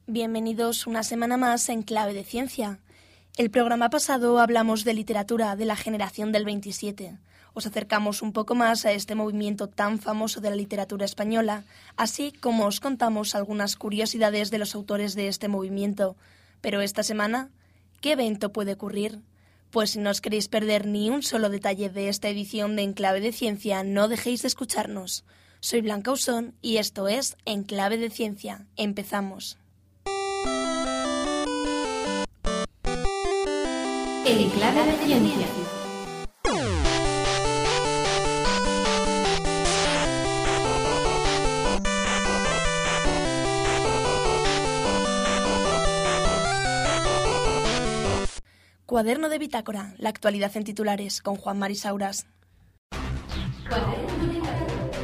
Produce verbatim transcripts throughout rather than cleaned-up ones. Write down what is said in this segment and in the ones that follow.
Bienvenidos una semana más en Clave de Ciencia. El programa pasado hablamos de literatura de la generación del veintisiete. Os acercamos un poco más a este movimiento tan famoso de la literatura española, así como os contamos algunas curiosidades de los autores de este movimiento. Pero esta semana, ¿qué evento puede ocurrir? Pues si no os queréis perder ni un solo detalle de esta edición de En Clave de Ciencia, no dejéis de escucharnos. Soy Blanca Usón y esto es En Clave de Ciencia. Empezamos. En Clave de Ciencia. Cuaderno de bitácora, la actualidad en titulares, con Juan Mari Sauras. Cuaderno de bitácora.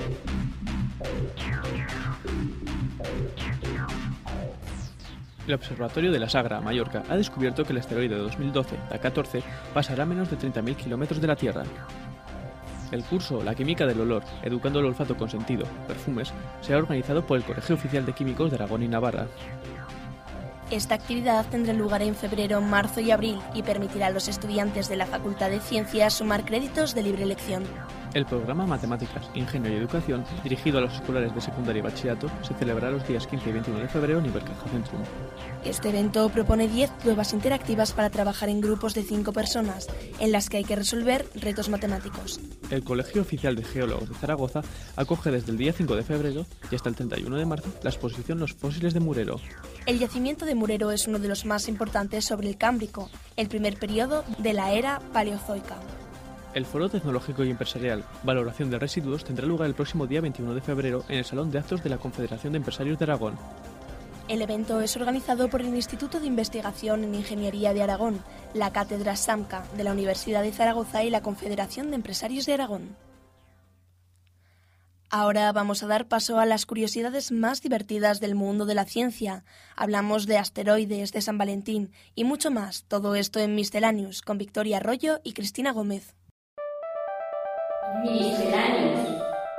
El Observatorio de la Sagra, Mallorca, ha descubierto que el asteroide de dos mil doce, D A catorce, pasará a menos de treinta mil kilómetros de la Tierra. El curso La Química del Olor, Educando el Olfato con Sentido, Perfumes, se ha organizado por el Colegio Oficial de Químicos de Aragón y Navarra. Esta actividad tendrá lugar en febrero, marzo y abril y permitirá a los estudiantes de la Facultad de Ciencias sumar créditos de libre elección. El programa Matemáticas, Ingenio y Educación, dirigido a los escolares de secundaria y bachillerato, se celebrará los días quince y veintiuno de febrero en Ibercaja Centrum. Este evento propone diez pruebas interactivas para trabajar en grupos de cinco personas, en las que hay que resolver retos matemáticos. El Colegio Oficial de Geólogos de Zaragoza acoge desde el día cinco de febrero y hasta el treinta y uno de marzo la exposición Los fósiles de Murero. El yacimiento de Murero es uno de los más importantes sobre el Cámbrico, el primer periodo de la era paleozoica. El Foro Tecnológico y Empresarial Valoración de Residuos tendrá lugar el próximo día veintiuno de febrero en el Salón de Actos de la Confederación de Empresarios de Aragón. El evento es organizado por el Instituto de Investigación en Ingeniería de Aragón, la Cátedra SAMCA de la Universidad de Zaragoza y la Confederación de Empresarios de Aragón. Ahora vamos a dar paso a las curiosidades más divertidas del mundo de la ciencia. Hablamos de asteroides, de San Valentín y mucho más. Todo esto en Miscellaneous con Victoria Arroyo y Cristina Gómez. Miscellaneous.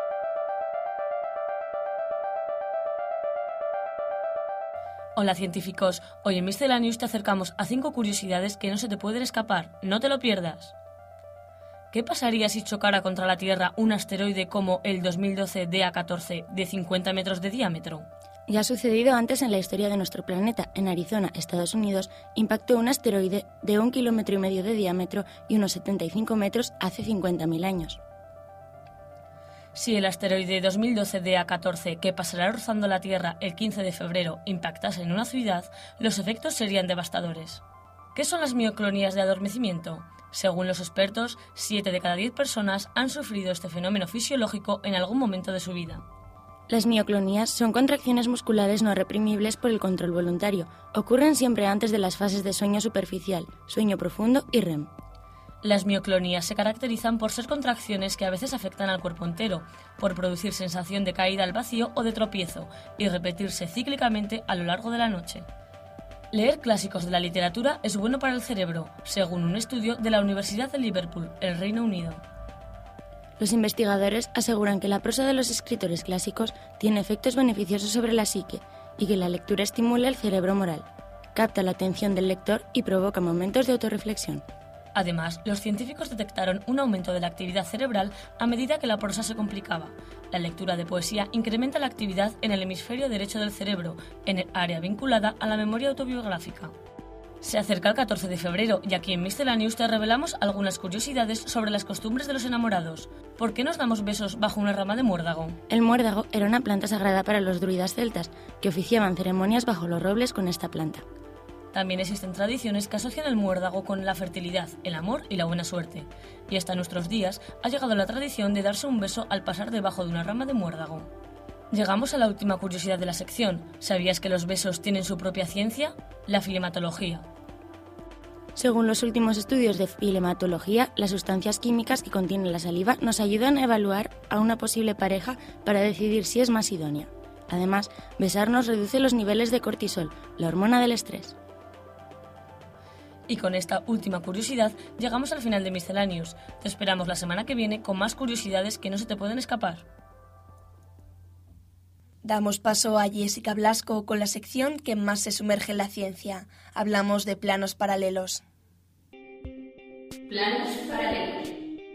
Hola científicos, hoy en Miscellaneous te acercamos a cinco curiosidades que no se te pueden escapar, no te lo pierdas. ¿Qué pasaría si chocara contra la Tierra un asteroide como el dos mil doce D A catorce de cincuenta metros de diámetro? Ya ha sucedido antes en la historia de nuestro planeta. En Arizona, Estados Unidos, impactó un asteroide de un kilómetro y medio de diámetro y unos setenta y cinco metros hace cincuenta mil años. Si el asteroide dos mil doce D A catorce, que pasará rozando la Tierra el quince de febrero, impactase en una ciudad, los efectos serían devastadores. ¿Qué son las mioclonías de adormecimiento? Según los expertos, siete de cada diez personas han sufrido este fenómeno fisiológico en algún momento de su vida. Las mioclonías son contracciones musculares no reprimibles por el control voluntario. Ocurren siempre antes de las fases de sueño superficial, sueño profundo y R E M. Las mioclonías se caracterizan por ser contracciones que a veces afectan al cuerpo entero, por producir sensación de caída al vacío o de tropiezo, y repetirse cíclicamente a lo largo de la noche. Leer clásicos de la literatura es bueno para el cerebro, según un estudio de la Universidad de Liverpool, el Reino Unido. Los investigadores aseguran que la prosa de los escritores clásicos tiene efectos beneficiosos sobre la psique y que la lectura estimula el cerebro moral, capta la atención del lector y provoca momentos de autorreflexión. Además, los científicos detectaron un aumento de la actividad cerebral a medida que la prosa se complicaba. La lectura de poesía incrementa la actividad en el hemisferio derecho del cerebro, en el área vinculada a la memoria autobiográfica. Se acerca el catorce de febrero y aquí en Miscellaneous te revelamos algunas curiosidades sobre las costumbres de los enamorados. ¿Por qué nos damos besos bajo una rama de muérdago? El muérdago era una planta sagrada para los druidas celtas, que oficiaban ceremonias bajo los robles con esta planta. También existen tradiciones que asocian el muérdago con la fertilidad, el amor y la buena suerte. Y hasta nuestros días ha llegado la tradición de darse un beso al pasar debajo de una rama de muérdago. Llegamos a la última curiosidad de la sección. ¿Sabías que los besos tienen su propia ciencia? La filematología. Según los últimos estudios de filematología, las sustancias químicas que contiene la saliva nos ayudan a evaluar a una posible pareja para decidir si es más idónea. Además, besarnos reduce los niveles de cortisol, la hormona del estrés. Y con esta última curiosidad llegamos al final de Miscellaneous. Te esperamos la semana que viene con más curiosidades que no se te pueden escapar. Damos paso a Jessica Blasco con la sección que más se sumerge en la ciencia. Hablamos de planos paralelos. Planos paralelos.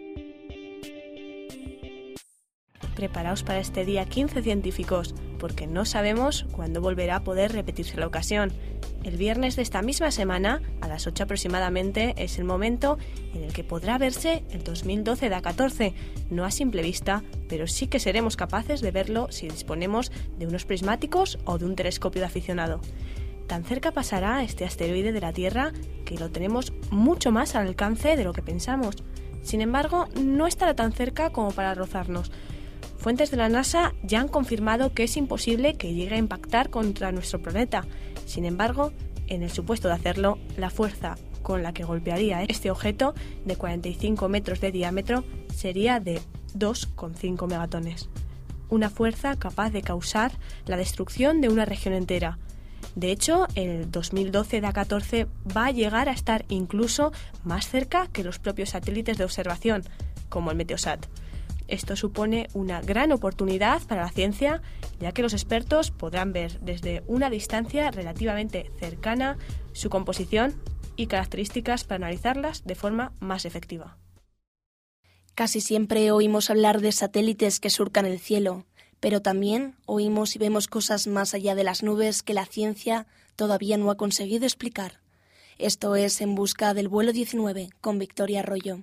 Preparaos para este día quince científicos, porque no sabemos cuándo volverá a poder repetirse la ocasión. El viernes de esta misma semana, a las ocho aproximadamente, es el momento en el que podrá verse el dos mil doce D A catorce, no a simple vista, pero sí que seremos capaces de verlo si disponemos de unos prismáticos o de un telescopio de aficionado. Tan cerca pasará este asteroide de la Tierra que lo tenemos mucho más al alcance de lo que pensamos. Sin embargo, no estará tan cerca como para rozarnos. Fuentes de la NASA ya han confirmado que es imposible que llegue a impactar contra nuestro planeta. Sin embargo, en el supuesto de hacerlo, la fuerza con la que golpearía este objeto de cuarenta y cinco metros de diámetro sería de dos coma cinco megatones. Una fuerza capaz de causar la destrucción de una región entera. De hecho, el dos mil doce D A catorce va a llegar a estar incluso más cerca que los propios satélites de observación, como el Meteosat. Esto supone una gran oportunidad para la ciencia, ya que los expertos podrán ver desde una distancia relativamente cercana su composición y características para analizarlas de forma más efectiva. Casi siempre oímos hablar de satélites que surcan el cielo, pero también oímos y vemos cosas más allá de las nubes que la ciencia todavía no ha conseguido explicar. Esto es En busca del vuelo diecinueve, con Victoria Arroyo.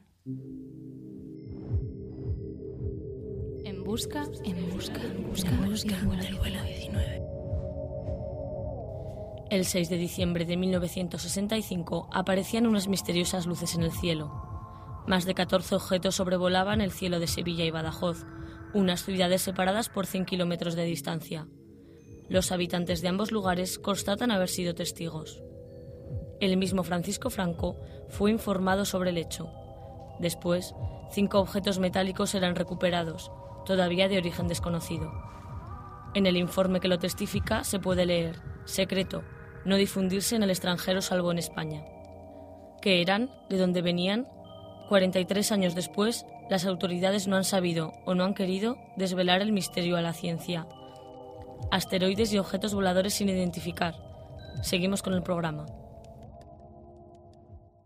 En busca, en busca, en busca, en busca del vuelo diecinueve. El seis de diciembre de mil novecientos sesenta y cinco aparecían unas misteriosas luces en el cielo. Más de catorce objetos sobrevolaban el cielo de Sevilla y Badajoz, unas ciudades separadas por cien kilómetros de distancia. Los habitantes de ambos lugares constatan haber sido testigos. El mismo Francisco Franco fue informado sobre el hecho. Después, cinco objetos metálicos eran recuperados, todavía de origen desconocido. En el informe que lo testifica se puede leer: secreto, no difundirse en el extranjero salvo en España. ¿Qué eran? ¿De dónde venían? cuarenta y tres años después, las autoridades no han sabido o no han querido desvelar el misterio a la ciencia. Asteroides y objetos voladores sin identificar. Seguimos con el programa.